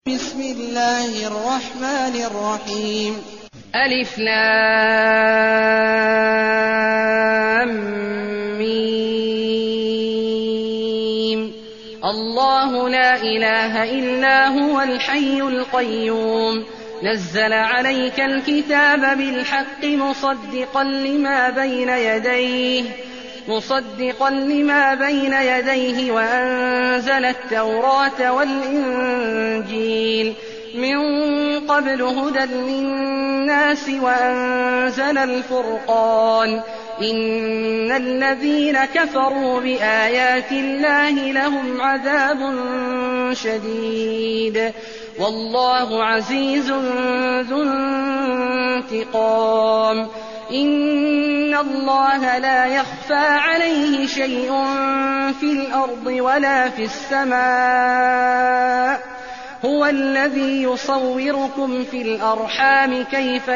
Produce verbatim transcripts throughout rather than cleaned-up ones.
بسم الله الرحمن الرحيم. ألف لام ميم. الله لا إله إلا هو الحي القيوم نزل عليك الكتاب بالحق مصدقا لما بين يديه مصدقا لما بين يديه وأنزل التوراة والإنجيل من قبل هدى للناس وأنزل الفرقان إن الذين كفروا بآيات الله لهم عذاب شديد والله عزيز ذو انتقام. إن الله لا يخفى عليه شيء في الأرض ولا في السماء هو الذي يصوركم في الأرحام كيف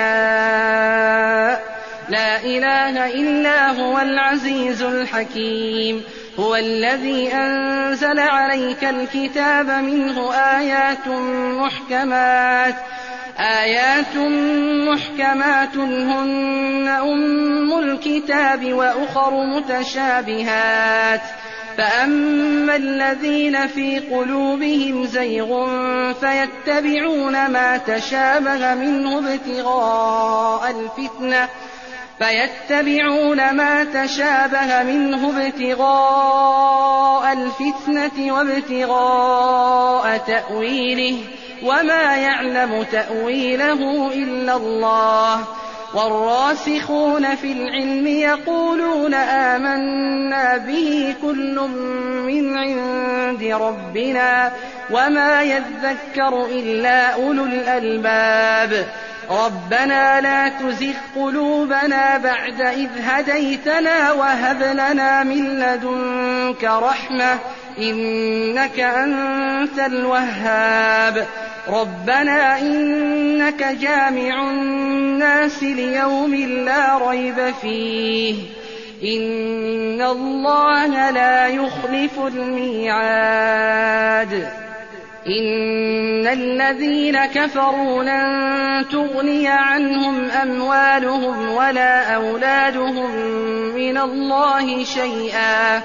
يشاء لا إله إلا هو العزيز الحكيم. هو الذي أنزل عليك الكتاب منه آيات محكمات آيات محكمات هن أم الكتاب وأخر متشابهات فأما الذين في قلوبهم زيغ فيتبعون ما تشابه منه ابتغاء الفتنة فيتبعون ما تشابه منه ابتغاء الفتنة وابتغاء تأويله وما يعلم تأويله إلا الله. والراسخون في العلم يقولون آمنا به كل من عند ربنا وما يذكر إلا أولو الألباب. ربنا لا تزغ قلوبنا بعد إذ هديتنا وهب لنا من لدنك رحمة إنك أنت الوهاب. ربنا إنك جامع الناس ليوم لا ريب فيه إن الله لا يخلف الميعاد. إن الذين كفروا لن تغني عنهم أموالهم ولا أولادهم من الله شيئا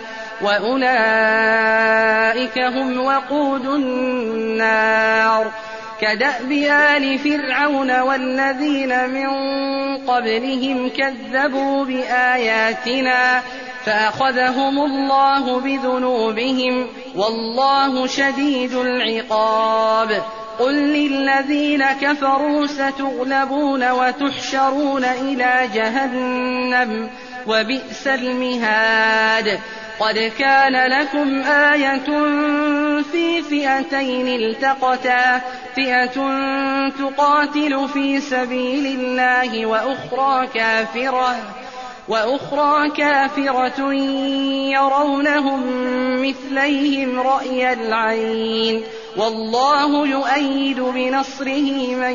وأولئك هم وقود النار. كدأب آل فرعون والذين من قبلهم كذبوا بآياتنا فأخذهم الله بذنوبهم والله شديد العقاب. قل للذين كفروا ستغلبون وتحشرون إلى جهنم وبئس المهاد. قد كان لكم آية في فئتين التقتا فئة تقاتل في سبيل الله وأخرى كافرة وأخرى كافرة يرونهم مثليهم رأي العين والله يؤيد بنصره من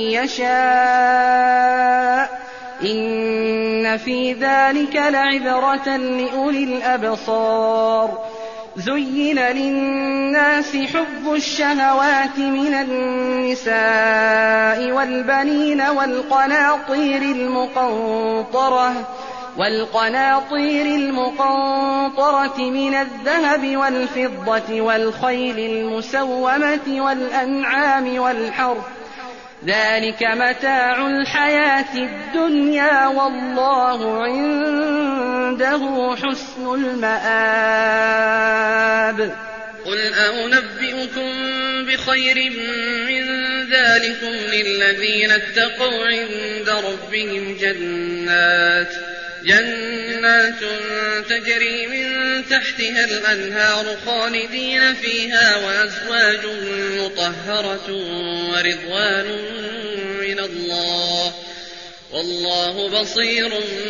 يشاء إن في ذلك لعبرة لأولي الأبصار. زين للناس حب الشهوات من النساء والبنين والقناطير المقنطرة والقناطير المقنطرة من الذهب والفضة والخيل المسومة والأنعام والحرث ذلك متاع الحياة الدنيا والله عنده حسن المآب. قل أنبئكم بخير من ذلكم للذين اتقوا عند ربهم جنات جنات تجري من تحتها الأنهار خالدين فيها وأزواج مطهرة ورضوان من الله والله بصير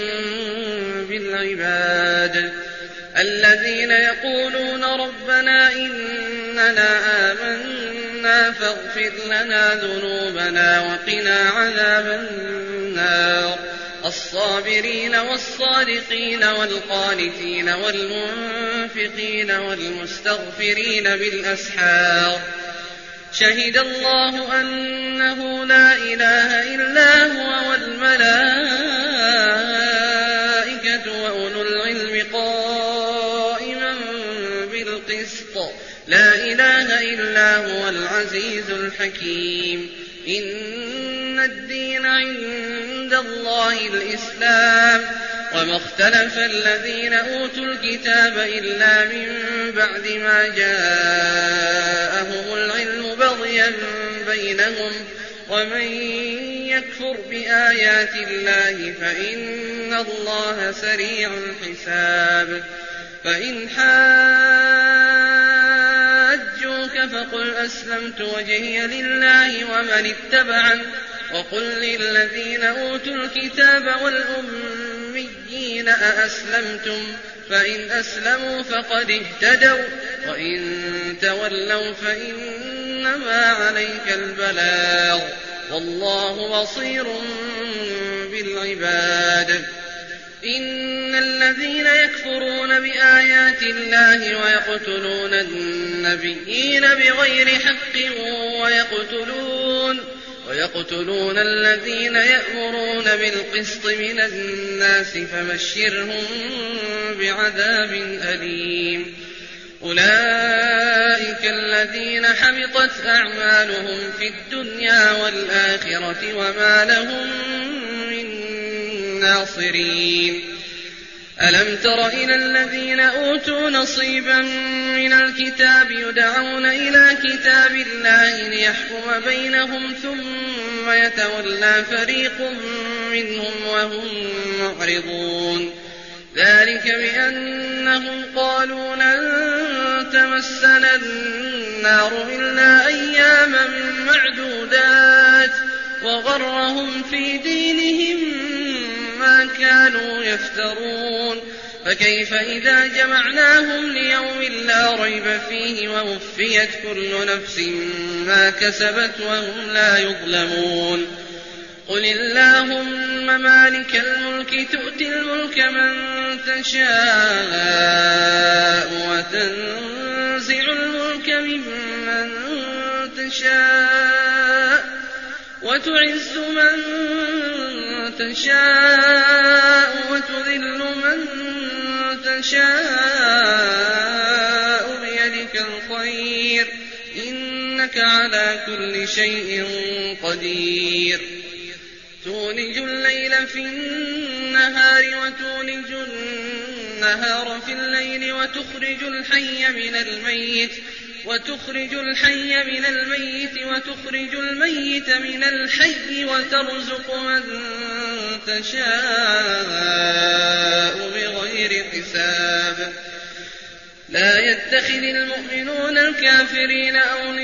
بالعباد. الذين يقولون ربنا إننا آمنا فاغفر لنا ذنوبنا وقنا عذاب النار. الصابرين والصادقين والقانتين والمنفقين والمستغفرين بالأسحار شهد الله أنه لا إله إلا هو والملائكة وأولو العلم قائما بالقسط لا إله إلا هو العزيز الحكيم إن الدين عند الله الإسلام وما اختلف الذين أوتوا الكتاب إلا من بعد ما جاءهم العلم بغيا بينهم ومن يكفر بآيات الله فإن الله سريع الحساب فإن حاجوك فقل أسلمت وجهي لله ومن اتبعن وقل للذين أوتوا الكتاب والأميين أأسلمتم فإن أسلموا فقد اهتدوا وإن تولوا فإنما عليك البلاغ والله بصير بالعباد إن الذين يكفرون بآيات الله ويقتلون النبيين بغير حق ويقتلون ويقتلون الذين يأمرون بالقسط من الناس فبشرهم بعذاب أليم أولئك الذين حبطت أعمالهم في الدنيا والآخرة وما لهم من ناصرين ألم تر إلى الذين أوتوا نصيبا من الكتاب يدعون إلى كتاب الله ليحكم بينهم ثم يتولى فريق منهم وهم معرضون ذلك بأنهم قالوا لن تمسنا النار إلا أياما معدودات وغرهم في دينهم ما كانوا يفترون فكيف إذا جمعناهم ليوم لا ريب فيه ووفيت كل نفس ما كسبت وهم لا يظلمون قل اللهم مالك الملك تؤتي الملك من تشاء وتنزع الملك ممن تشاء وتعز من تشاء وتذل من تشاء بيدك الخير إنك على كل شيء قدير تولج الليل في النهار وتولج النهار في الليل وتخرج الحي من الميت وتخرج الحي من الميت وتخرج الميت من الحي وترزق من تشاء بغير حساب لا يتخذ المؤمنون الكافرين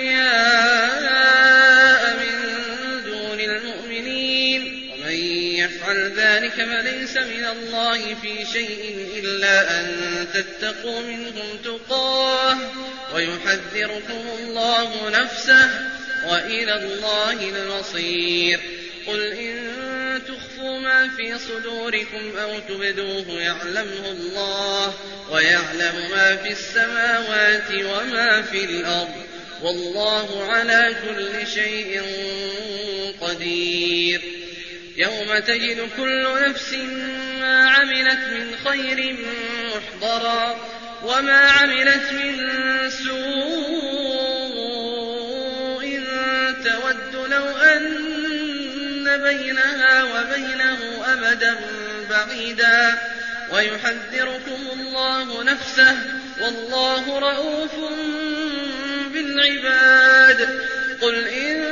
أولياء من دون المؤمنين ومن يفعل ذلك فليس من الله في شيء إلا أن تتقوا منهم تقاه ويحذركم الله نفسه وإلى الله المصير قل إن تخفوا ما في صدوركم أو تبدوه يعلمه الله ويعلم ما في السماوات وما في الأرض والله على كل شيء قدير يوم تجد كل نفس ما عملت من خير محضرا وما عملت من سوء تود لو أن بينها وبينه أمدا بعيدا ويحذركم الله نفسه والله رءوف بالعباد قل إن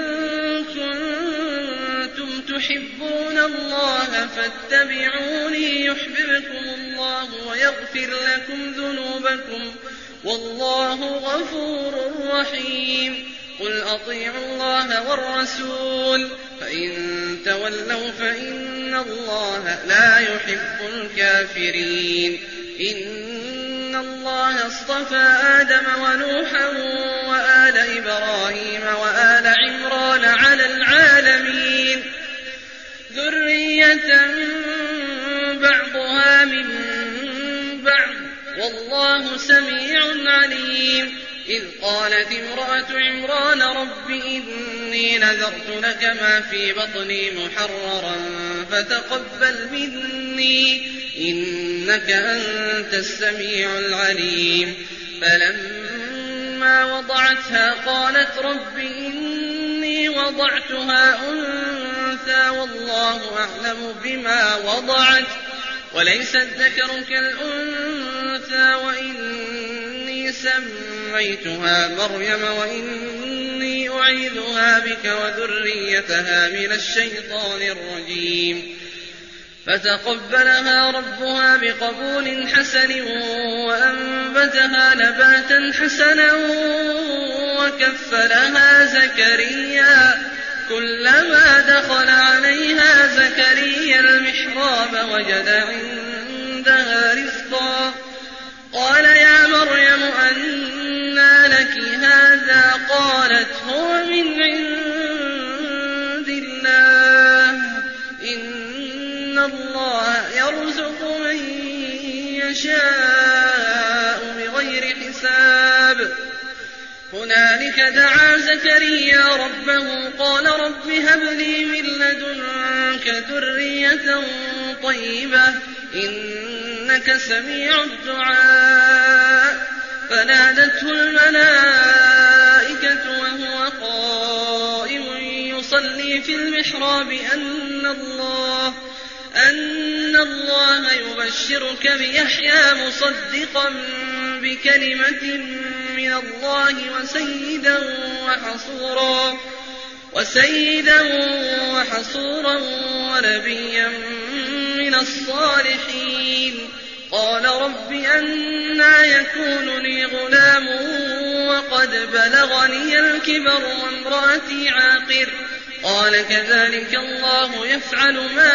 كنتم تحبون الله فاتبعوني يحببكم الله ويغفر لكم ذنوبكم والله غفور رحيم قل أطيعوا الله والرسول فإن تولوا فإن الله لا يحب الكافرين إن الله اصطفى آدم ونوحا وآل إبراهيم وآل عمران على العالمين ذرية بعضها من بعض والله سميع عليم إذ قالت امرأة عمران رب إني نذرت لك ما في بطني محررا فتقبل مني إنك أنت السميع العليم. فلما وضعتها قالت رب إني وضعتها أنثى والله أعلم بما وضعت وليس الذكر كالأنثى وإني سميتها مريم وإني أعيذها بك وذريتها من الشيطان الرجيم. فتقبلها ربها بقبول حسن وأنبتها نباتا حسنا وكفلها زكريا. كلما دخل عليها زكريا المحراب وجد عندها رزقا قال يا مريم أنى لك هذا قالت هو من عند الله إن الله يرزق من يشاء بغير حساب. هنالك دعا زكريا ربه قال رب هب لي من لدنك ذرية طيبة إنك سميع الدعاء. فنادته الملائكة وهو قائم يصلي في المحراب أن الله أن الله يبشرك بيحيى مصدقا بكلمة من الله وسيدا وحصورا وسيدا وحصورا ونبيا من الصالحين. قال رب أنى يكون لي غلام وقد بلغني الكبر وامرأتي عاقر قال كذلك الله يفعل ما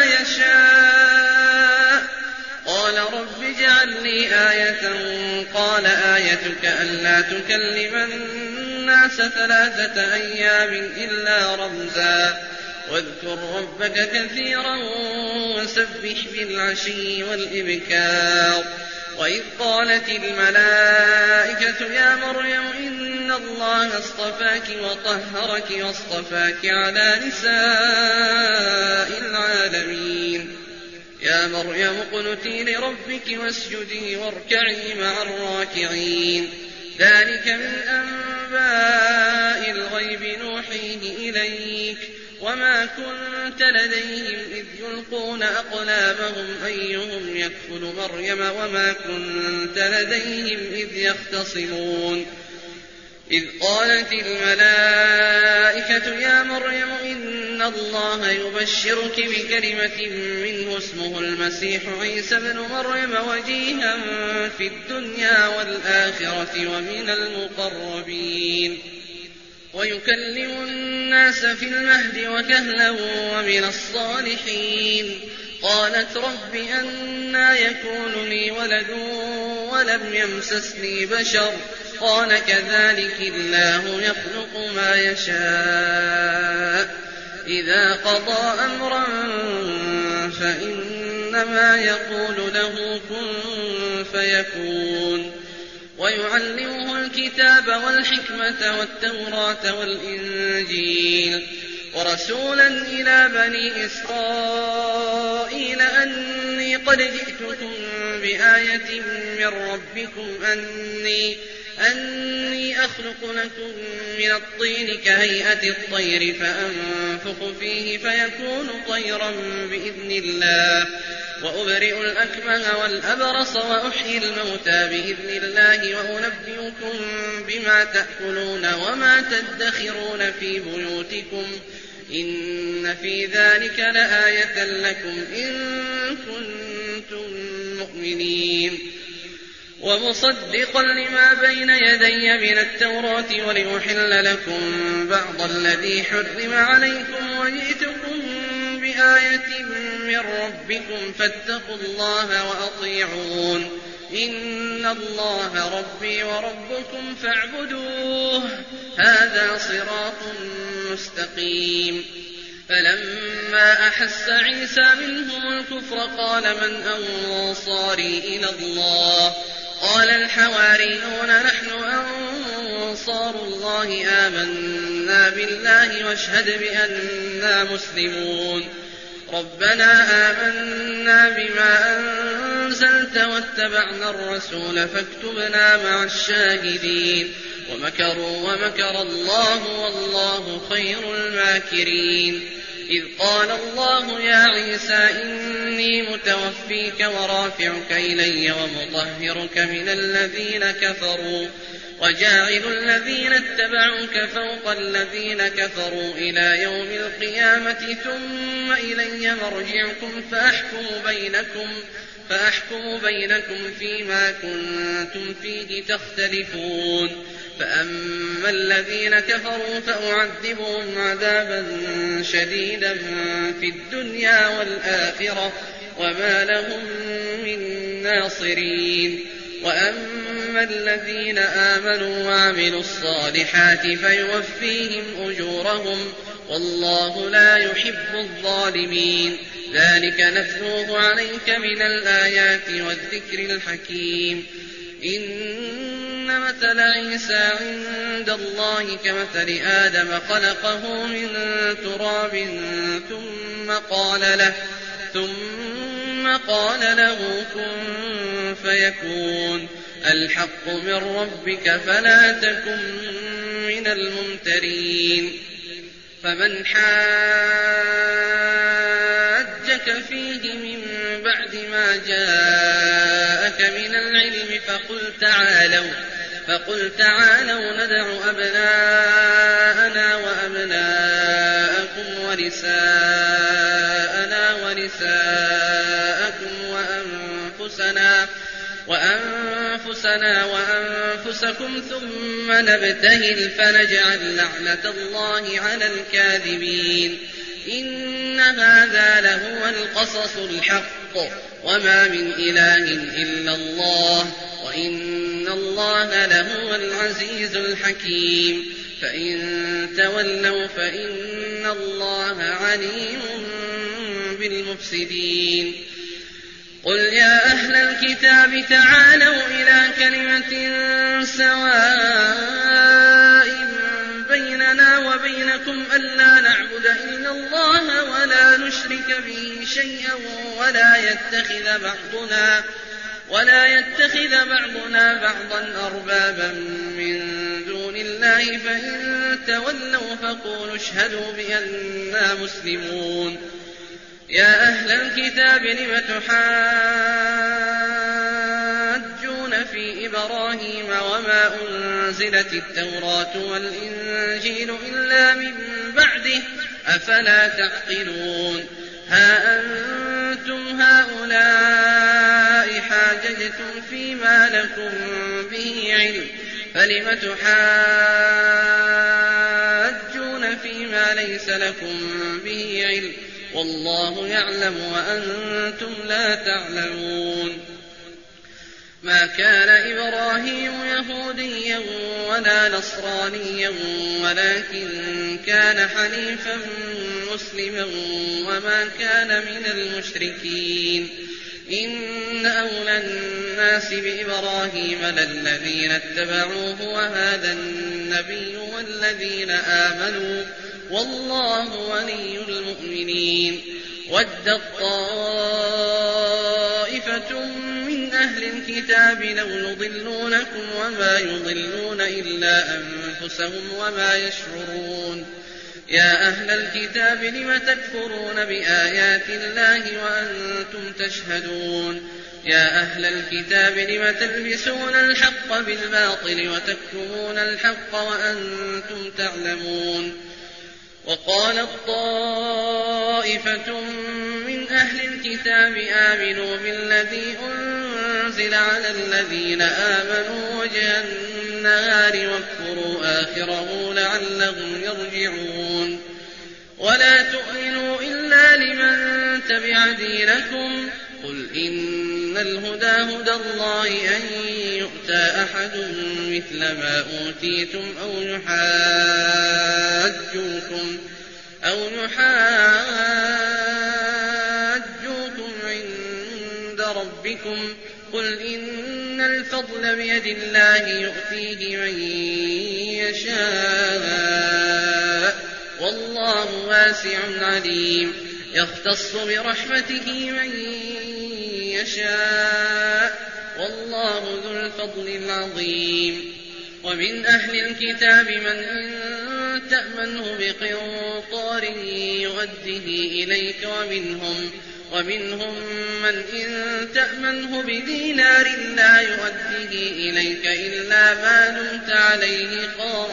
يشاء. قال رب اجعل لي آية قال آيتك ألا تكلم الناس ثلاثة أيام إلا رمزا واذكر ربك كثيرا وسبح بالعشي والإبكار. وإذ قالت الملائكة يا مريم إن الله اصطفاك وطهرك واصطفاك على نساء العالمين. يا مريم اقنتي لربك واسجدي واركعي مع الراكعين. ذلك من أنباء الغيب نوحيه إليك وما كنت لديهم إذ يلقون أقلامهم أيهم يكفل مريم وما كنت لديهم إذ يختصمون. إذ قالت الملائكة يا مريم إن الله يبشرك بكلمة منه اسمه المسيح عيسى ابن مريم وجيها في الدنيا والآخرة ومن المقربين ويكلم الناس في المهد وكهلا ومن الصالحين. قالت رب أنى يكون لي ولد ولم يمسسني بشر قال كذلك الله يخلق ما يشاء إذا قضى أمرا فإنما يقول له كن فيكون. ويعلمه الكتاب والحكمة والتوراة والإنجيل ورسولا إلى بني إسرائيل أني قد جئتكم بآية من ربكم أني أني أخلق لكم من الطين كهيئة الطير فأنفخ فيه فيكون طيرا بإذن الله وأبرئ الأكمه والأبرص وأحيي الموتى بإذن الله وأنبئكم بما تأكلون وما تدخرون في بيوتكم إن في ذلك لآية لكم إن كنتم مؤمنين. ومصدقا لما بين يدي من التوراة ولأحل لكم بعض الذي حرم عليكم وجئتكم بآية من ربكم فاتقوا الله وأطيعون إن الله ربي وربكم فاعبدوه هذا صراط مستقيم. فلما أحس عيسى منهم الكفر قال من أنصاري إلى الله قال الحواريون نحن أنصار الله آمنا بالله واشهد بأننا مسلمون ربنا آمنا بما أنزلت واتبعنا الرسول فاكتبنا مع الشاهدين ومكروا ومكر الله والله خير الماكرين إذ قال الله يا عيسى إني متوفيك ورافعك إلي ومطهرك من الذين كفروا وجاعل الذين اتبعوك فوق الذين كفروا إلى يوم القيامة ثم إلي مرجعكم فأحكم بينكم فأحكم بينكم فيما كنتم فيه تختلفون فأما الذين كفروا فأعذبهم عذابا شديدا في الدنيا والآخرة وما لهم من ناصرين وأما الذين آمنوا وعملوا الصالحات فيوفيهم أجورهم والله لا يحب الظالمين ذلك نتلوه عليك من الآيات والذكر الحكيم إن مثل عيسى عند الله كمثل آدم خلقه من تراب ثم قال له ثم قال له كن فيكون الحق من ربك فلا تكن من الممترين فمن حاجك فيه من بعد ما جاءك من العلم فقل تعالوا فقل تعالوا ندع أبناءنا وأبناءكم ونساءنا ونساءكم وأنفسنا وأنفسنا وأنفسكم ثم نبتهل فنجعل لعنة الله على الكاذبين إن هذا لهو القصص الحق وما من إله إلا الله وإن الله لهو العزيز الحكيم فإن تولوا فإن الله عليم بالمفسدين قل يا أهل الكتاب تعالوا إلى كلمة سواء بيننا وبينكم ألا نعبد إلا الله ولا نشرك به شيئا ولا يتخذ بعضنا ولا يتخذ بعضنا بعضا أربابا من دون الله فإن تولوا فقولوا اشهدوا بأننا مسلمون يا أهل الكتاب لم تحاجون في إبراهيم وما أنزلت التوراة والإنجيل إلا من بعده أفلا تعقلون ها أنتم هؤلاء حاججتم فيما لكم به علم فلم تحاجون فيما ليس لكم به علم والله يعلم وأنتم لا تعلمون ما كان إبراهيم يهوديا ولا نصرانيا ولكن كان حنيفا مسلما وما كان من المشركين إن أولى الناس بإبراهيم للذين اتبعوه وهذا النبي والذين آمنوا والله ولي المؤمنين ودت طائفة من أهل الكتاب لو يضلونكم وما يضلون إلا أنفسهم وما يشعرون يا أهل الكتاب لم تكفرون بآيات الله وأنتم تشهدون يا أهل الكتاب لم تلبسون الحق بالباطل وتكتمون الحق وأنتم تعلمون وقالت طائفة من أهل الكتاب آمنوا بالذي أنزل على الذين آمنوا وجه النهار واكفروا آخره لعلهم يرجعون ولا تؤمنوا إلا لمن تبع دينكم قل إن الهدى هدى الله أن يؤتى أحد مثل ما أوتيتم أو يحاجوكم أو يحاجوكم عند ربكم قل إن الفضل بيد الله يؤتيه من يشاء والله واسع عليم يختص برحمته من يشاء والله ذو الفضل العظيم ومن أهل الكتاب من إن تأمنه بقنطار يؤده إليك ومنهم, ومنهم من إن تأمنه بدينار لا يؤده إليك إلا ما دمت عليه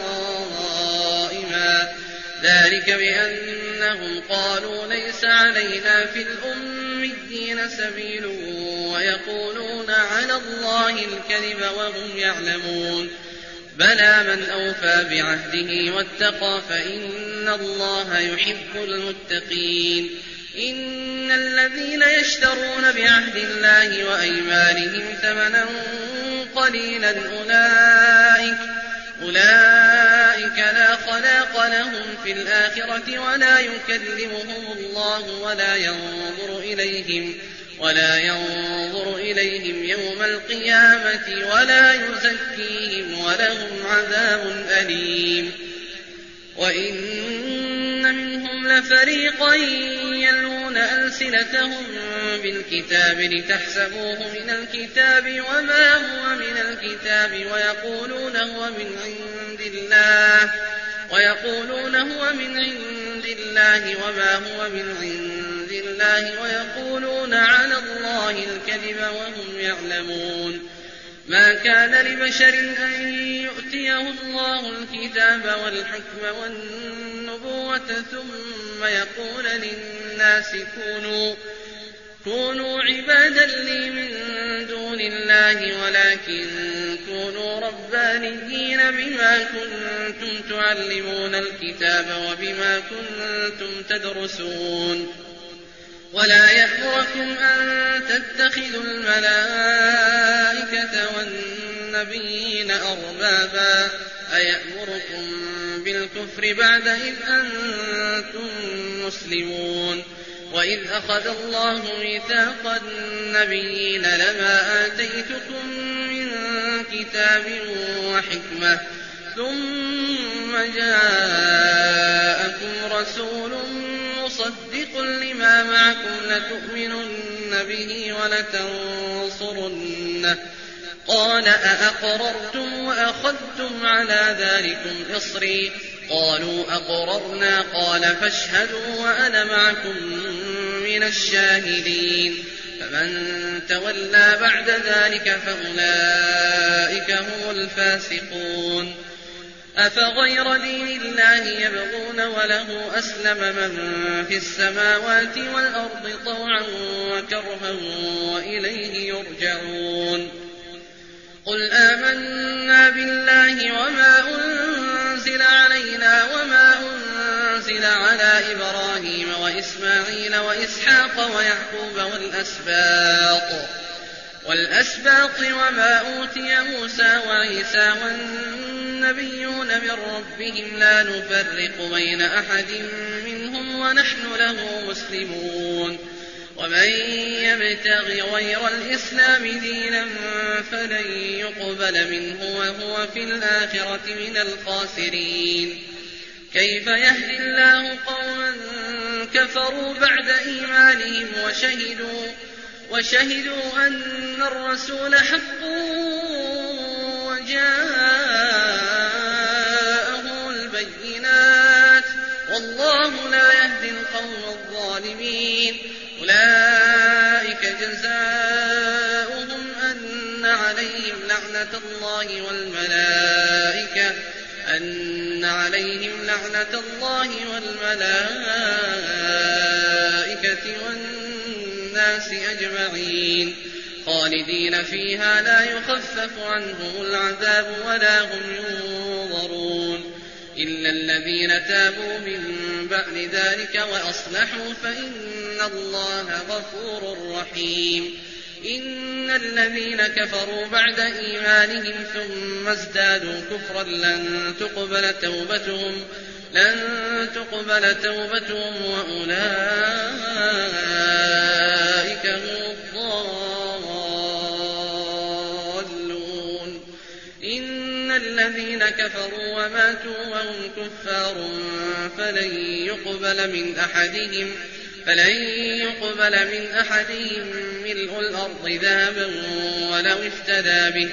قائما ذلك بأنهم قالوا ليس علينا في الأميين سبيل ويقولون على الله الكذب وهم يعلمون بلى من أوفى بعهده واتقى فإن الله يحب المتقين إن الذين يشترون بعهد الله وأيمانهم ثمنا قليلا أولئك, أولئك لا خلاق لهم في الآخرة ولا يكلمهم الله ولا ينظر إليهم ولا ينظر إليهم يوم القيامة ولا يزكيهم ولهم عذاب أليم وإن منهم لفريقا يلوون ألسنتهم بالكتاب لتحسبوه من الكتاب وما هو من الكتاب ويقولون هو من عند الله ويقولون هو من عند الله وما هو من عند الله ويقولون على الله الكذب وهم يعلمون ما كان لبشر أن يؤتيه الله الكتاب والحكم والنبوة ثم يقول للناس كونوا, كونوا عبادا لي من دون الله ولكن كونوا ربانيين بما كنتم تعلمون الكتاب وبما كنتم تدرسون ولا يأمركم أن تتخذوا الملائكة والنبيين أربابا أيأمركم بالكفر بعد إذ أنتم مسلمون وإذ أخذ الله ميثاق النبيين لما آتيتكم من كتاب وحكمة ثم جاءكم رسول مصدق لما معكم لتؤمنن به ولتنصرنه قال أأقررتم وأخذتم على ذلكم إصري قالوا أقررنا قال فاشهدوا وأنا معكم من الشاهدين فمن تولى بعد ذلك فأولئك هم الفاسقون أفغير دين الله يبغون وله أسلم من في السماوات والأرض طوعا وكرها وإليه يرجعون قل آمنا بالله وما أنزل علينا وما أنزل على إبراهيم وإسماعيل وإسحاق ويعقوب والأسباط والأسباط وما أوتي موسى وعيسى والنبيون من ربهم لا نفرق بين أحد منهم ونحن له مسلمون ومن يبتغ غير الإسلام دينا فلن يقبل منه وهو في الآخرة من الخاسرين كيف يهدي الله قوما كفروا بعد إيمانهم وشهدوا وشهدوا أن الرسول حق وجاءه البينات والله لا يهدي القوم الظالمين أولئك جزاؤهم أن عليهم لعنة الله والملائكة أن عليهم لعنة الله والملائكة والناس أجمعين خالدين فيها لا يخفف عنهم العذاب ولا هم ينظرون إلا الذين تابوا من بعد ذلك وأصلحوا فإن الله غفور رحيم إن الذين كفروا بعد إيمانهم ثم ازدادوا كفرا لن تقبل توبتهم لن تقبل توبتهم وأولئك هم الضالون الذين كفروا وماتوا وهم كفار فلن يقبل من أحدهم فلن يقبل من أحدهم ملء الأرض ذهبا ولو افتدى به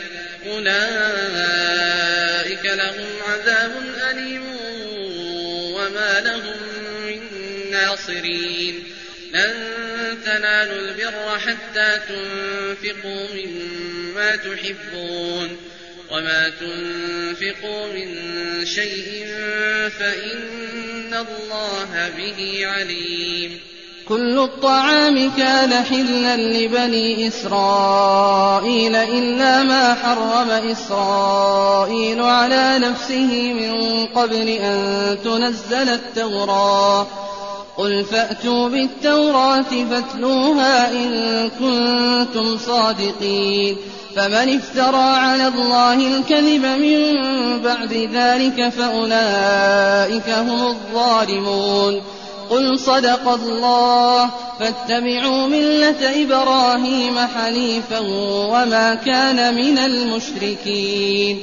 أولئك لهم عذاب أليم وما لهم من ناصرين لن تنالوا البر حتى تنفقوا مما تحبون وما تنفقوا من شيء فإن الله به عليم. كل الطعام كان حلا لبني إسرائيل إلا ما حرم إسرائيل على نفسه من قبل أن تنزل التوراة قل فأتوا بالتوراة فاتلوها إن كنتم صادقين فمن افترى على الله الكذب من بعد ذلك فأولئك هم الظالمون. قل صدق الله فاتبعوا ملة إبراهيم حنيفا وما كان من المشركين.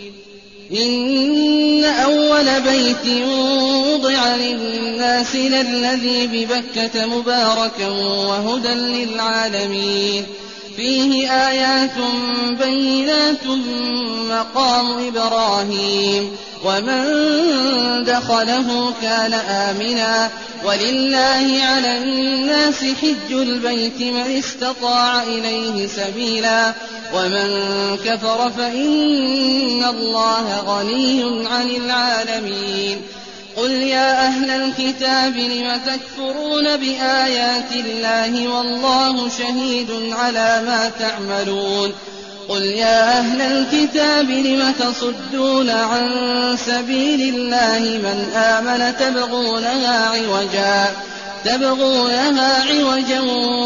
إن أول بيت وضع للناس للذي ببكة مباركا وهدى للعالمين فيه آيات بينات مقام إبراهيم ومن دخله كان آمنا ولله على الناس حج البيت من استطاع إليه سبيلا ومن كفر فإن الله غني عن العالمين. قل يا أهل الكتاب لم تكفرون بآيات الله والله شهيد على ما تعملون. قل يا أهل الكتاب لم تصدون عن سبيل الله من آمن تبغونها عوجا تبغونها عوجا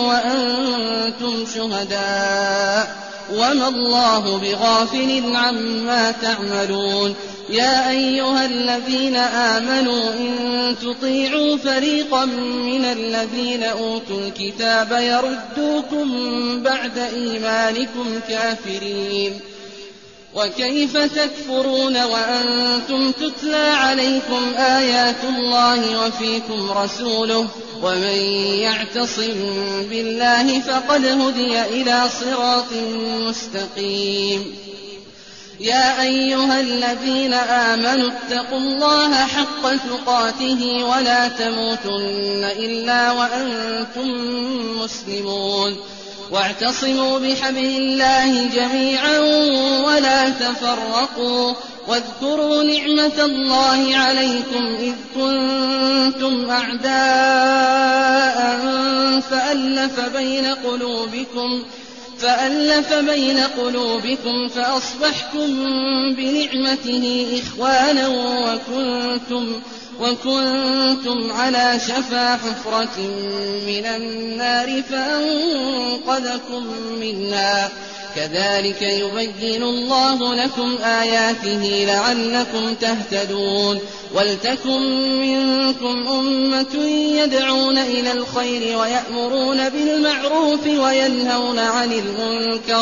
وأنتم شهداء وما الله بغافل عما تعملون. يا أيها الذين آمنوا إن تطيعوا فريقا من الذين أوتوا الكتاب يردوكم بعد إيمانكم كافرين وكيف تكفرون وأنتم تتلى عليكم آيات الله وفيكم رسوله ومن يعتصم بالله فقد هدي إلى صراط مستقيم. يا أيها الذين آمنوا اتقوا الله حق تقاته ولا تموتن إلا وأنتم مسلمون واعتصموا بحبل الله جميعا ولا تفرقوا واذكروا نعمة الله عليكم إذ كنتم أعداء فألف بين قلوبكم فألف بين قلوبكم فأصبحتم بنعمته إخوانا وكنتم, وكنتم على شفا حفرة من النار فأنقذكم منها كذلك يبين الله لكم آياته لعلكم تهتدون. ولتكن منكم أمة يدعون إلى الخير ويأمرون بالمعروف وينهون عن المنكر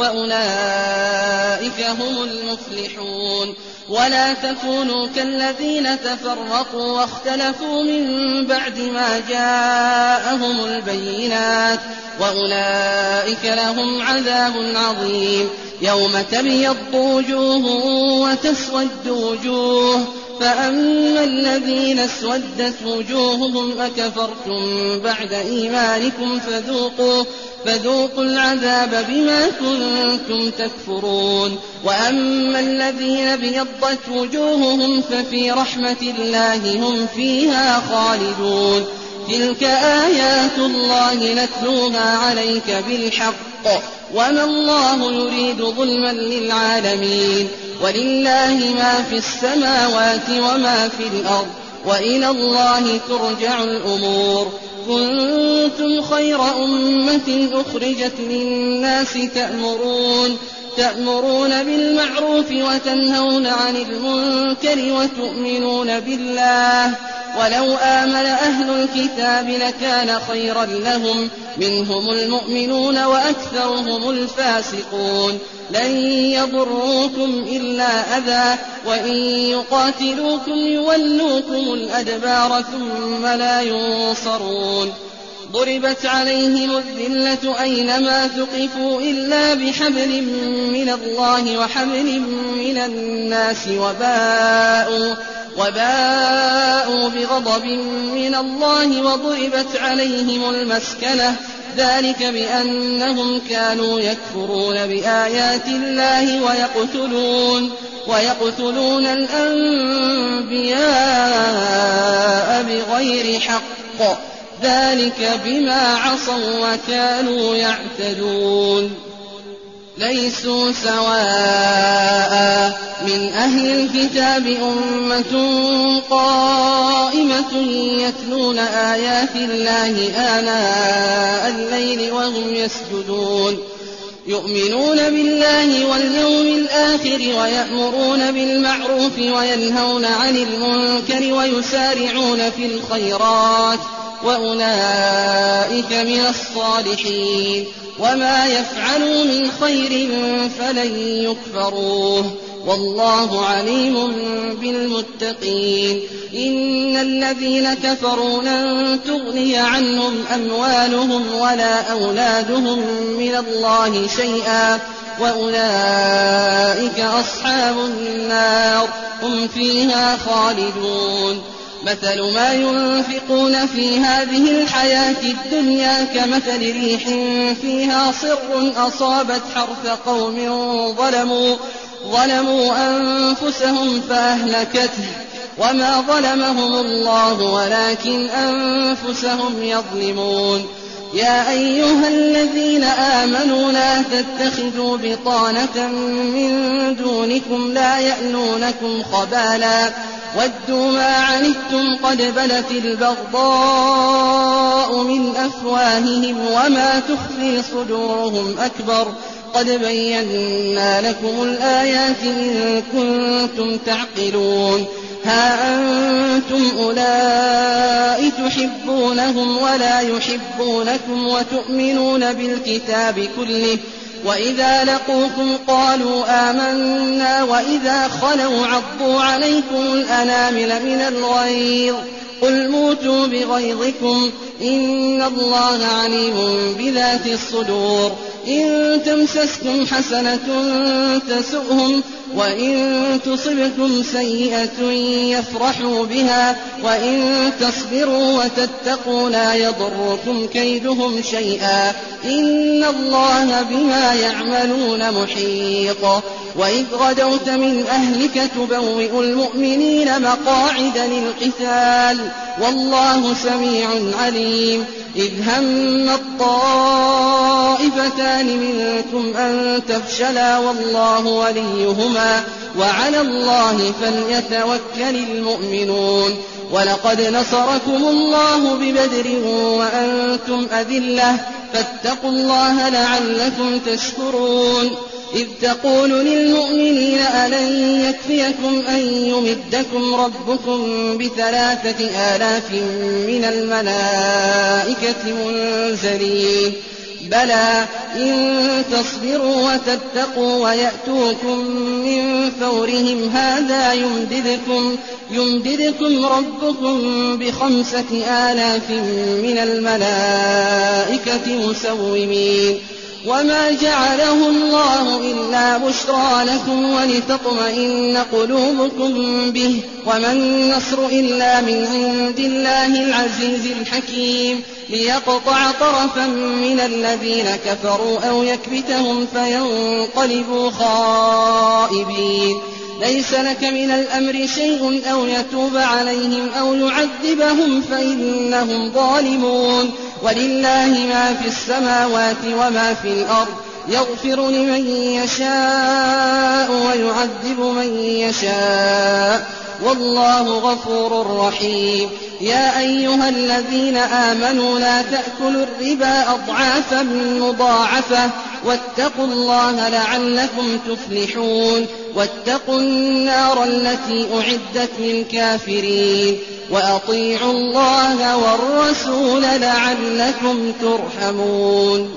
وأولئك هم المفلحون. ولا تكونوا كالذين تفرقوا واختلفوا من بعد ما جاءهم البينات وأولئك لهم عذاب عظيم. يوم تبيض وجوه وتسود وجوه فأما الذين اسودت وجوههم أكفرتم بعد إيمانكم فذوقوا فذوقوا العذاب بما كنتم تكفرون. وأما الذين ابيضت وجوههم ففي رحمة الله هم فيها خالدون. تلك آيات الله نتلوها عليك بالحق وما الله يريد ظلما للعالمين. ولله ما في السماوات وما في الأرض وإلى الله ترجع الأمور. كنتم خير أمة أخرجت للناس تأمرون تأمرون بالمعروف وتنهون عن المنكر وتؤمنون بالله ولو آمن أهل الكتاب لكان خيرا لهم منهم المؤمنون وأكثرهم الفاسقون لن يضروكم إلا أذى وإن يقاتلوكم يولوكم الأدبار ثم لا ينصرون ضربت عليهم الذلة أينما ثقفوا إلا بحبل من الله وحبل من الناس وباءوا, وباءوا بغضب من الله وضربت عليهم المسكنة ذلك بأنهم كانوا يكفرون بآيات الله ويقتلون, ويقتلون الأنبياء بغير حق ذلك بما عصوا وكانوا يعتدون ليسوا سواء من أهل الكتاب أمة قائمة يتلون آيات الله آناء الليل وهم يسجدون يؤمنون بالله واليوم الآخر ويأمرون بالمعروف وينهون عن المنكر ويسارعون في الخيرات وأولئك من الصالحين وما يفعلوا من خير فلن يكفروه والله عليم بالمتقين إن الذين كفروا لن تغني عنهم أموالهم ولا أولادهم من الله شيئا وأولئك أصحاب النار هم فيها خالدون مثل ما ينفقون في هذه الحياة الدنيا كمثل ريح فيها صر أصابت حرث قوم ظلموا, ظلموا أنفسهم فأهلكته وما ظلمهم الله ولكن أنفسهم يظلمون يا أيها الذين آمنوا لا تتخذوا بطانة من دونكم لا يألونكم خبالا ودوا ما عنتم قد بدت البغضاء من أفواههم وما تخفي صدورهم أكبر قد بينا لكم الآيات إن كنتم تعقلون ها أنتم أولئك تحبونهم ولا يحبونكم وتؤمنون بالكتاب كله وإذا لقوكم قالوا آمنا وإذا خلوا عضوا عليكم الأنامل من الغيظ قل موتوا بغيظكم إن الله عليم بذات الصدور إن تمسسكم حسنة تسؤهم وإن تصبكم سيئة يفرحوا بها وإن تصبروا وتتقوا لا يضركم كيدهم شيئا إن الله بما يعملون محيط وإذ غدوت من أهلك تبوئ المؤمنين مقاعد للقتال والله سميع عليم إذ هم الطائفتان منكم أن تفشلا والله وليهما وعلى الله فليتوكل المؤمنون ولقد نصركم الله ببدر وأنتم أذلة فاتقوا الله لعلكم تشكرون إذ تقول للمؤمنين ألن يكفيكم أن يمدكم ربكم بثلاثة آلاف من الملائكة منزلين بلى إن تصبروا وتتقوا ويأتوكم من فورهم هذا يمددكم, يمددكم ربكم بخمسة آلاف من الملائكة مسومين وما جعله الله إلا بشرى لكم ولتطمئن قلوبكم به وما النصر إلا من عند الله العزيز الحكيم ليقطع طرفا من الذين كفروا أو يكبتهم فينقلبوا خائبين ليس لك من الأمر شيء أو يتوب عليهم أو يعذبهم فإنهم ظالمون ولله ما في السماوات وما في الأرض يغفر لمن يشاء ويعذب من يشاء والله غفور رحيم يا أيها الذين آمنوا لا تأكلوا الربا أضعافا مضاعفة واتقوا الله لعلكم تفلحون واتقوا النار التي أعدت للكافرين وأطيعوا الله والرسول لعلكم ترحمون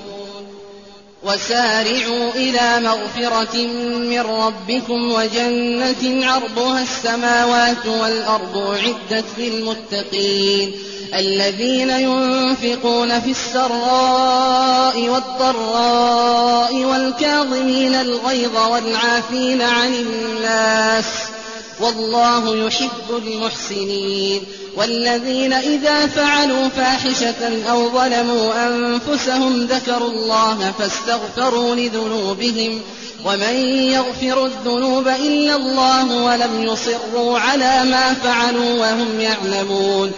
وسارعوا إلى مغفرة من ربكم وجنة عرضها السماوات والأرض أعدت للمتقين الذين ينفقون في السراء والضراء والكاظمين الغيظ والعافين عن الناس والله يحب المحسنين والذين إذا فعلوا فاحشة أو ظلموا أنفسهم ذكروا الله فاستغفروا لذنوبهم ومن يغفر الذنوب إلا الله ولم يصروا على ما فعلوا وهم يعلمون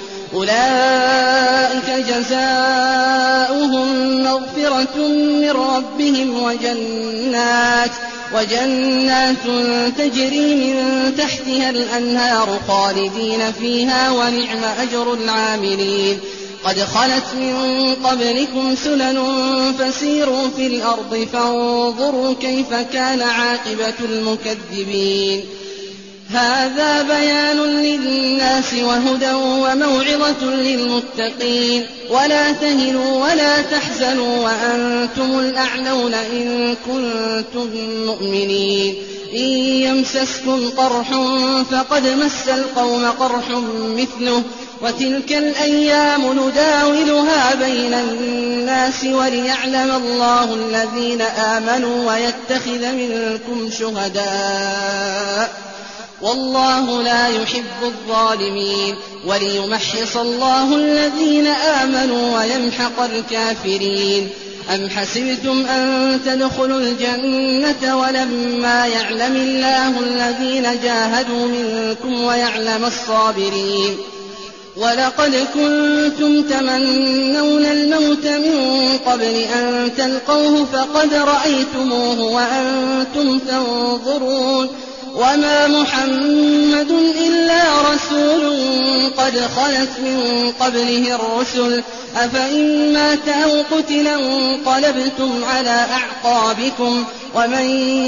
أولئك جزاؤهم مغفرة من ربهم وجنات وجنات تجري من تحتها الأنهار خالدين فيها ونعم أجر العاملين قد خلت من قبلكم سنن فسيروا في الأرض فانظروا كيف كان عاقبة المكذبين هذا بيان للناس وهدى وموعظة للمتقين ولا تهنوا ولا تحزنوا وأنتم الأعلون إن كنتم مؤمنين إن يمسسكم قرح فقد مس القوم قرح مثله وتلك الأيام نداولها بين الناس وليعلم الله الذين آمنوا ويتخذ منكم شهداء والله لا يحب الظالمين وليمحص الله الذين آمنوا ويمحق الكافرين أم حسبتم أن تدخلوا الجنة ولما يعلم الله الذين جاهدوا منكم ويعلم الصابرين ولقد كنتم تمنون الموت من قبل أن تلقوه فقد رأيتموه وأنتم تنظرون وما محمد إلا رسول قد خلت من قبله الرسل أفإن مات أو قتل انقلبتم على أعقابكم ومن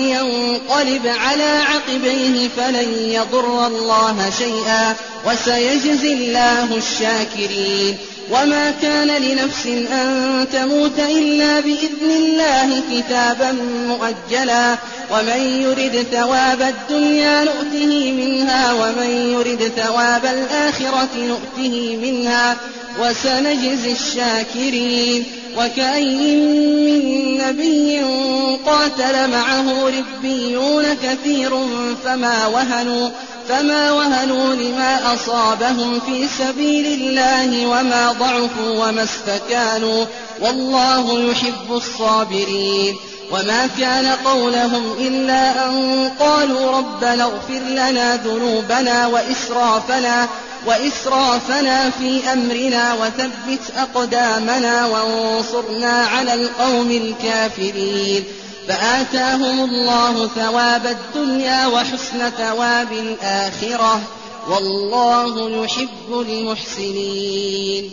ينقلب على عقبيه فلن يضر الله شيئا وسيجزي الله الشاكرين وما كان لنفس أن تموت إلا بإذن الله كتابا مؤجلا ومن يرد ثواب الدنيا نؤته منها ومن يرد ثواب الآخرة نؤته منها وسنجزي الشاكرين وكأين من نبي قاتل معه ربيون كثير فما وهنوا فما وهنوا لما أصابهم في سبيل الله وما ضعفوا وما استكانوا والله يحب الصابرين وما كان قولهم إلا أن قالوا ربنا اغفر لنا ذنوبنا وإسرافنا وإسرافنا في أمرنا وثبت أقدامنا وانصرنا على القوم الكافرين فآتاهم الله ثواب الدنيا وحسن ثواب الآخرة والله يحب المحسنين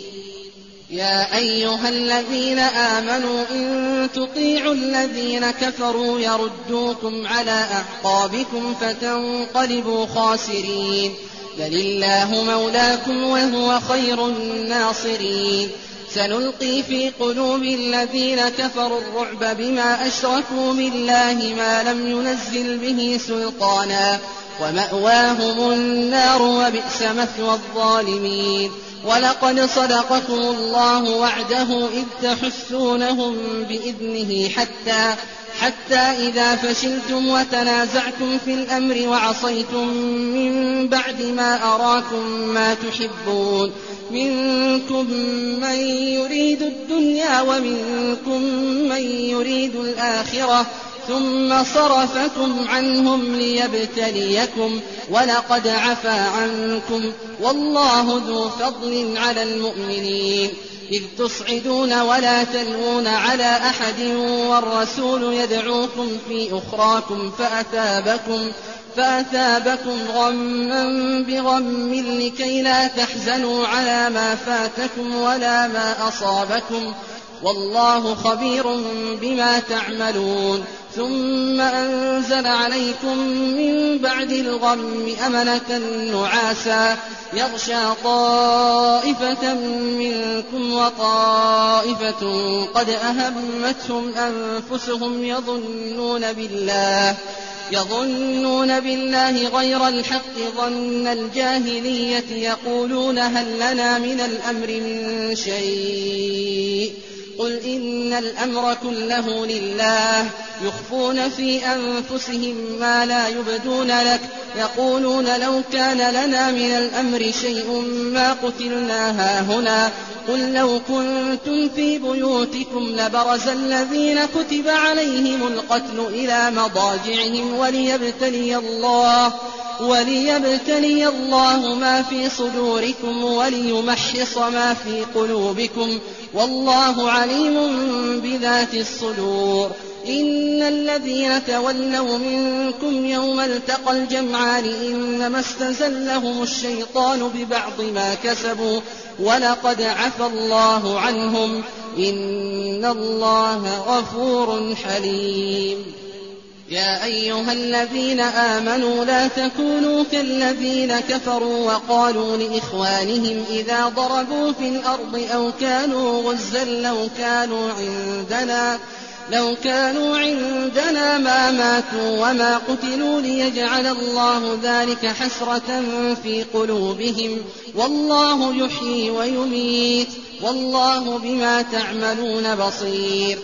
يا أيها الذين آمنوا إن تطيعوا الذين كفروا يردوكم على أعقابكم فتنقلبوا خاسرين بل الله مولاكم وهو خير الناصرين سنلقي في قلوب الذين كفروا الرعب بما أشركوا بالله ما لم ينزل به سلطانا ومأواهم النار وبئس مثوى الظالمين ولقد صدقكم الله وعده إذ تحسونهم بإذنه حتى حتى إذا فشلتم وتنازعتم في الأمر وعصيتم من بعد ما أراكم ما تحبون منكم من يريد الدنيا ومنكم من يريد الآخرة ثم صرفكم عنهم ليبتليكم ولقد عفا عنكم والله ذو فضل على المؤمنين إذ تصعدون ولا تلوون على أحد والرسول يدعوكم في أخراكم فأثابكم فأثابكم غما بغم لكي لا تحزنوا على ما فاتكم ولا ما أصابكم والله خبير بما تعملون ثم أنزل عليكم من بعد الغم أمنة نعاسا يغشى طائفة منكم وطائفة قد أهمتهم أنفسهم يظنون بالله يظنون بالله غير الحق ظن الجاهلية يقولون هل لنا من الأمر من شيء قل إن الأمر كله لله يخفون في أنفسهم ما لا يبدون لك يقولون لو كان لنا من الأمر شيء ما قتلنا هاهنا قل لو كنتم في بيوتكم لبرز الذين كتب عليهم القتل إلى مضاجعهم وليبتلي الله وليبتلي الله ما في صدوركم وليمحص ما في قلوبكم والله عليم بذات الصدور إن الذين تولوا منكم يوم التقى الجمعان إنما استزلهم الشيطان ببعض ما كسبوا ولقد عفى الله عنهم إن الله غفور حليم يا أيها الذين آمنوا لا تكونوا كالذين كفروا وقالوا لإخوانهم إذا ضربوا في الأرض أو كانوا غزا لو كانوا عندنا لو كانوا عندنا ما ماتوا وما قتلوا ليجعل الله ذلك حسرة في قلوبهم والله يحيي ويميت والله بما تعملون بصير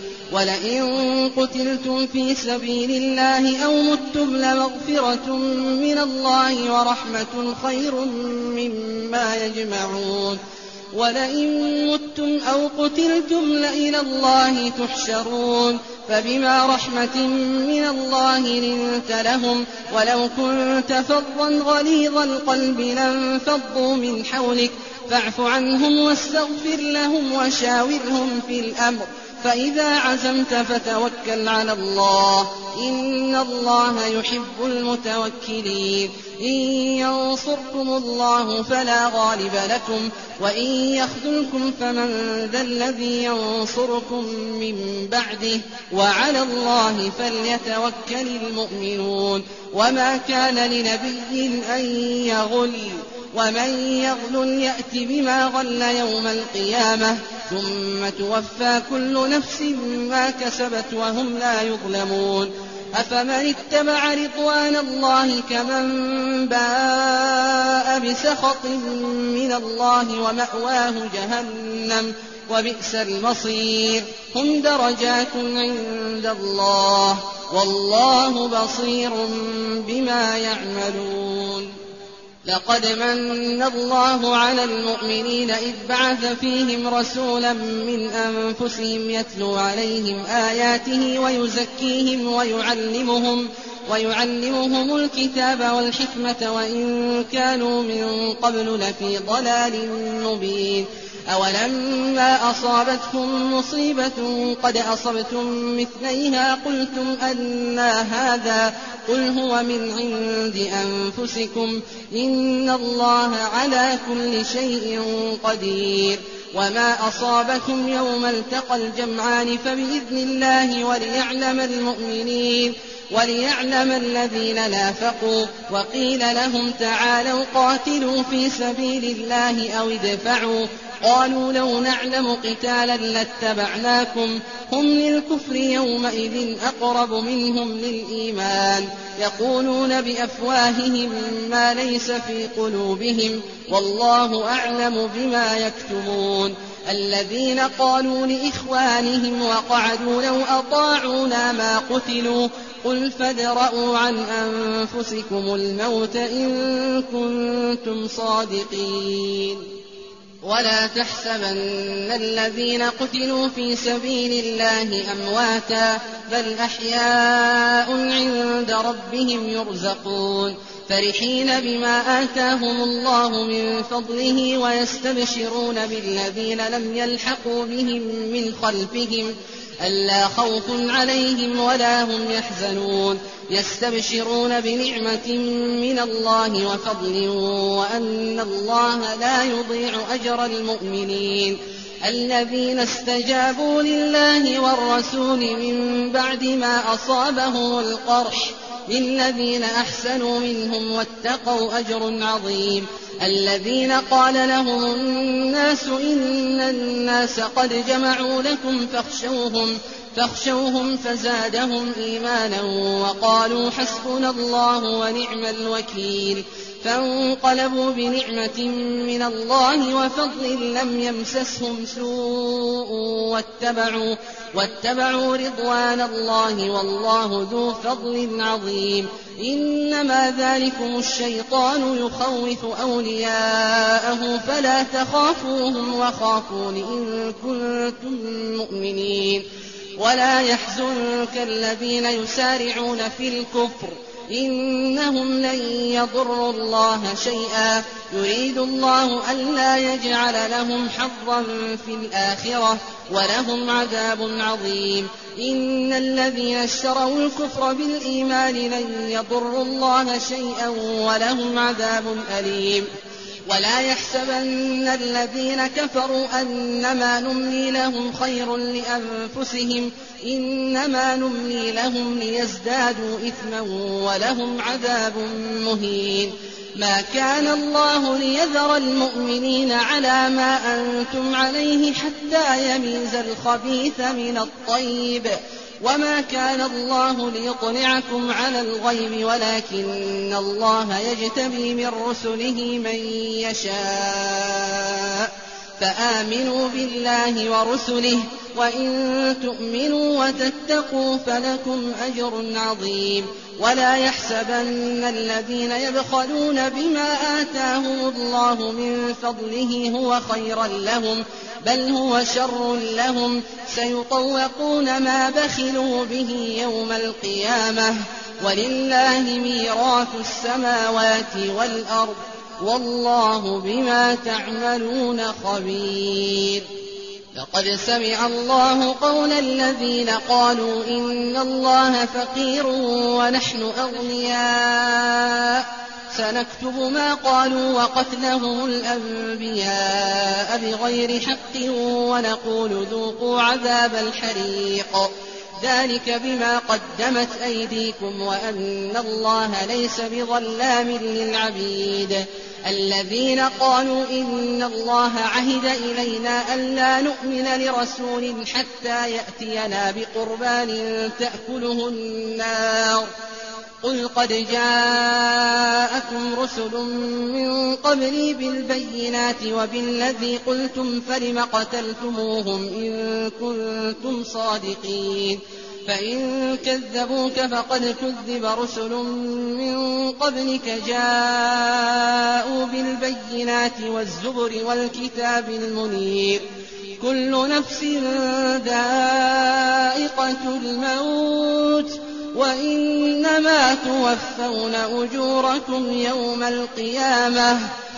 ولئن قتلتم في سبيل الله أو متم لمغفرة من الله ورحمة خير مما يجمعون ولئن متم أو قتلتم لإلى الله تحشرون فبما رحمة من الله لنت لهم ولو كنت فظا غليظ القلب لانفضوا من حولك فاعف عنهم واستغفر لهم وشاورهم في الأمر فإذا عزمت فتوكل على الله إن الله يحب المتوكلين إن ينصركم الله فلا غالب لكم وإن يخذلكم فمن ذا الذي ينصركم من بعده وعلى الله فليتوكل المؤمنون وما كان لنبي أن يغل ومن يغل يأت بما غل يوم القيامة ثم توفى كل نفس ما كسبت وهم لا يظلمون أفمن اتبع رضوان الله كمن باء بسخط من الله ومأواه جهنم وبئس المصير هم درجات عند الله والله بصير بما يعملون لقد من الله على المؤمنين إذ بعث فيهم رسولا من أنفسهم يتلو عليهم آياته ويزكيهم ويعلمهم ويعلمهم الكتاب والحكمة وإن كانوا من قبل لفي ضلال مبين أولما أصابتكم مصيبة قد أصبتم مثليها قلتم أنى هذا قل هو من عند أنفسكم إن الله على كل شيء قدير وما أصابكم يوم التقى الجمعان فبإذن الله وليعلم المؤمنين وليعلم الذين نافقوا وقيل لهم تعالوا قاتلوا في سبيل الله أو ادفعوا قالوا لو نعلم قتالا لاتبعناكم هم للكفر يومئذ أقرب منهم للإيمان يقولون بأفواههم ما ليس في قلوبهم والله أعلم بما يكتمون الذين قالوا لإخوانهم وقعدوا لو أطاعونا ما قتلوا قل فادرءوا عن أنفسكم الموت إن كنتم صادقين ولا تحسبن الذين قتلوا في سبيل الله أمواتا بل أحياء عند ربهم يرزقون فرحين بما آتاهم الله من فضله ويستبشرون بالذين لم يلحقوا بهم من خلفهم ألا خوف عليهم ولا هم يحزنون يستبشرون بنعمة من الله وفضل وأن الله لا يضيع أجر المؤمنين الذين استجابوا لله والرسول من بعد ما أصابهم القرح للذين أحسنوا منهم واتقوا أجر عظيم. الذين قال لهم الناس إن الناس قد جمعوا لكم فاخشوهم فاخشوهم فزادهم إيمانا وقالوا حسبنا الله ونعم الوكيل. فانقلبوا بنعمة من الله وفضل لم يمسسهم سوء واتبعوا, واتبعوا رضوان الله والله ذو فضل عظيم. إنما ذلكم الشيطان يخوف أولياءه فلا تخافوهم وخافون إن كنتم مؤمنين. ولا يحزنك الذين يسارعون في الكفر إنهم لن يضروا الله شيئا يريد الله ألا يجعل لهم حظا في الآخرة ولهم عذاب عظيم. إن الذين اشتروا الكفر بالإيمان لن يضروا الله شيئا ولهم عذاب أليم. ولا يحسبن الذين كفروا أنما نملي لهم خير لأنفسهم إنما نملي لهم ليزدادوا إثما ولهم عذاب مهين. ما كان الله ليذر المؤمنين على ما أنتم عليه حتى يميز الخبيث من الطيب وما كان الله ليطلعكم على الغيب ولكن الله يجتبي من رسله من يشاء فآمنوا بالله ورسله وإن تؤمنوا وتتقوا فلكم أجر عظيم. ولا يحسبن الذين يبخلون بما آتاهم الله من فضله هو خيرا لهم بل هو شر لهم سيطوقون ما بخلوا به يوم القيامة ولله ميراث السماوات والأرض والله بما تعملون خبير. لقد سمع الله قول الذين قالوا إن الله فقير ونحن أغنياء سنكتب ما قالوا وقتلهم الأنبياء بغير حق ونقول ذوقوا عذاب الحريق ذلك بما قدمت أيديكم وأن الله ليس بظلام للعبيد. الذين قالوا إن الله عهد إلينا ألا نؤمن لرسول حتى يأتينا بقربان تأكله النار قل قد جاءكم رسل من قبلي بالبينات وبالذي قلتم فلم قتلتموهم إن كنتم صادقين. فإن كذبوك فقد كذب رسل من قبلك جاءوا بالبينات والزبر والكتاب المنير. كل نفس ذائقة الموت وإنما توفون أجوركم يوم القيامة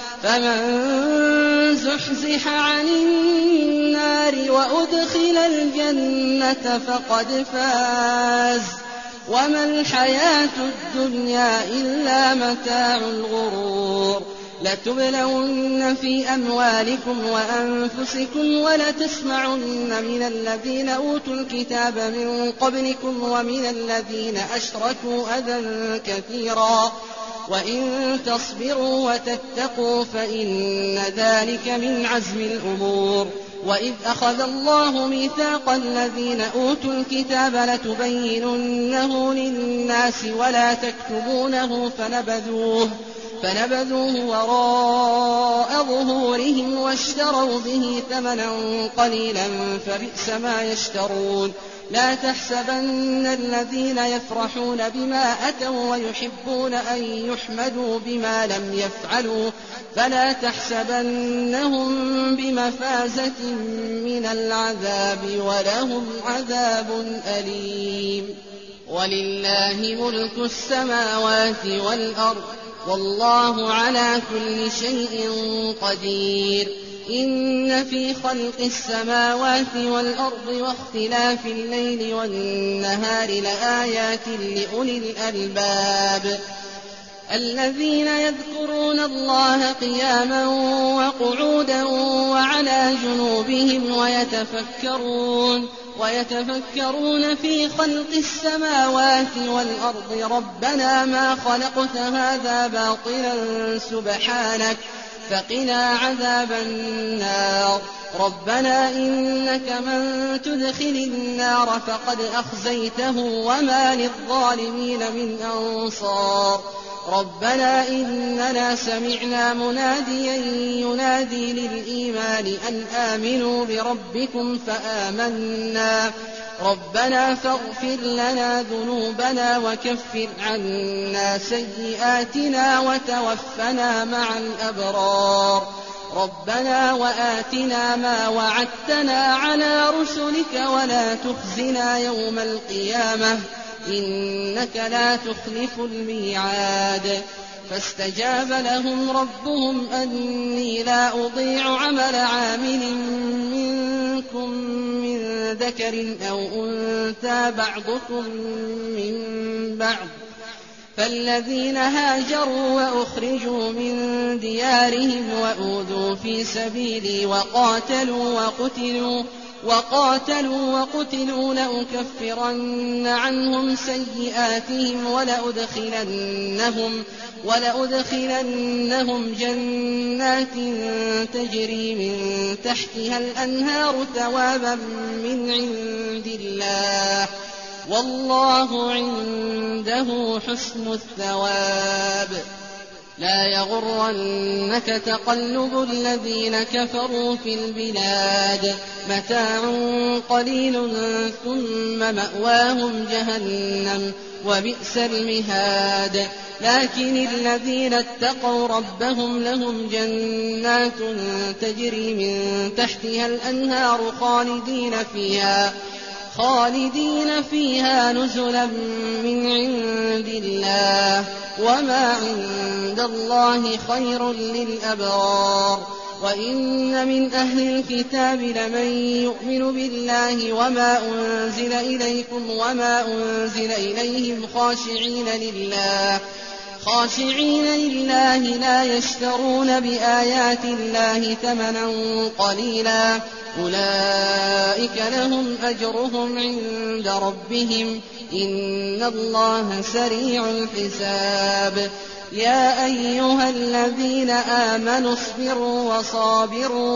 فمن زحزح عن النار وأدخل الجنة فقد فاز وما الحياة الدنيا إلا متاع الغرور. لتبلون في أموالكم وأنفسكم ولتسمعن من الذين أوتوا الكتاب من قبلكم ومن الذين أشركوا أذى كثيرا وإن تصبروا وتتقوا فإن ذلك من عزم الأمور. وإذ أخذ الله ميثاق الذين أوتوا الكتاب لتبيننه للناس ولا تكتبونه فنبذوه فنبذوه وراء ظهورهم واشتروا به ثمنا قليلا فبئس ما يشترون. لا تحسبن الذين يفرحون بما أتوا ويحبون أن يحمدوا بما لم يفعلوا فلا تحسبنهم بمفازة من العذاب ولهم عذاب أليم. ولله ملك السماوات والأرض والله على كل شيء قدير. إن في خلق السماوات والأرض واختلاف الليل والنهار لآيات لأولي الألباب الذين يذكرون الله قياما وقعودا وعلى جنوبهم ويتفكرون ويتفكرون في خلق السماوات والأرض ربنا ما خلقت هذا باطلا سبحانك فقنا عذاب النار ربنا إنك من تدخل النار فقد أخزيته وما للظالمين من أنصار ربنا إننا سمعنا مناديا ينادي للإيمان أن آمنوا بربكم فآمنا ربنا فاغفر لنا ذنوبنا وكفر عنا سيئاتنا وتوفنا مع الأبرار ربنا وآتنا ما وعدتنا على رسلك ولا تخزنا يوم القيامة إنك لا تخلف الميعاد فاستجاب لهم ربهم أني لا أضيع عمل عامل منكم من ذكر أو أنثى بعضكم من بعض فالذين هاجروا وأخرجوا من ديارهم وأوذوا في سبيلي وقاتلوا وقتلوا وقاتلوا وقتلوا لأكفرن عنهم سيئاتهم ولأدخلنهم, ولأدخلنهم جنات تجري من تحتها الأنهار ثوابا من عند الله والله عنده حسن الثواب لا يغرنك تقلب الذين كفروا في البلاد متاع قليل ثم مأواهم جهنم وبئس المهاد لكن الذين اتقوا ربهم لهم جنات تجري من تحتها الأنهار خالدين فيها خالدين فيها نزلا من عند الله وما عند الله خير للأبرار وإن من أهل الكتاب لمن يؤمن بالله وما أنزل إليكم وما أنزل إليهم خاشعين لله خاشعين لله لا يشترون بآيات الله ثمنا قليلا أولئك لهم أجرهم عند ربهم إن الله سريع الحساب يا أيها الذين آمنوا اصبروا وصابروا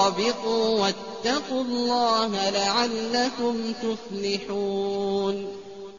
ورابطوا واتقوا الله لعلكم تفلحون.